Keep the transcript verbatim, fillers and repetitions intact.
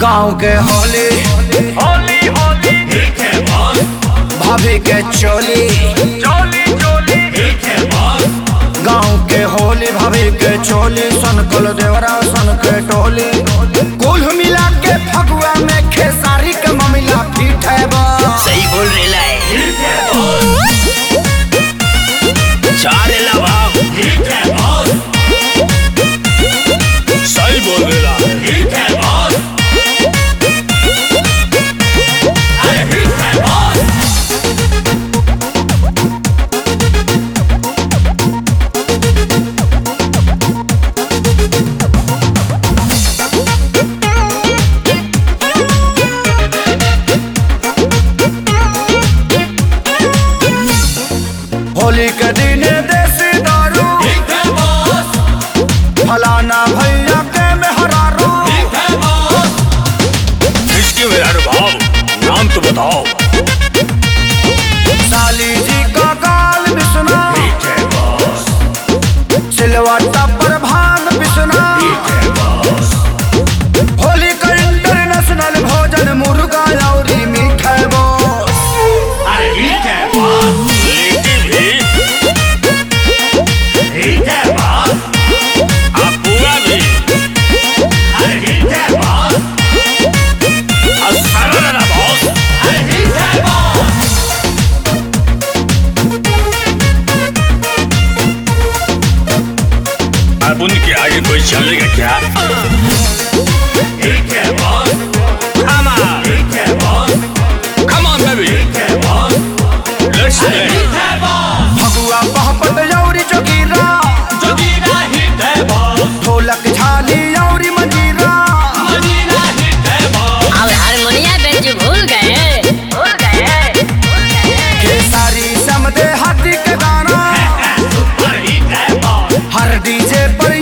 गाँव के होली होली होली ठीक है बॉस। भाभी के चोली चोली चोली ठीक है बॉस। गाँव के होली भाभी के चोली सनकल देवरा सन के टोली कुल मिला के फगुआ में खेसारी के ममिला पीठ है बस। सही बोल रेला है। ठीक है बॉस। चार रेला भाव ठीक है बॉस। सही बोल रेला ठीक है बॉस। अरे ठीक है बॉस। होली के दिन देसी दारू ठीक है बॉस। फलाना भैया के मेहरारू ठीक है बॉस। किसके मेरा भाव नाम तो बताओ। साली जी का गाल बिसना ठीक है बॉस। सिलवट्टा पर भांग बिसना ठीक है बॉस। होली का इंटरनेशनल भोजन मुर्गा और मीठ है बॉस। अरे ठीक है बॉस। लेटी भी ठीक है बॉस। आप पूरा भी अरे ठीक है बॉस। असर ना बॉस। अरे ठीक है बॉस। अब उनके आगे कोई चलेगा क्या? ठीक है बॉस। Come on, ठीक है बॉस। come on baby, ठीक है बॉस। let's अरे play. ठीक है बॉस। फगुआ पहपट यौरी चौकीरा जोगीरा हिट है बॉस। ढोलक झाली यौरी मंजीरा मजीरा हिट है बॉस। अब हारमोनिया बेंच भूल गए भूल गए खेसारी समदे हाथी के गाना सुपर हिट है बॉस। हर डीजे पर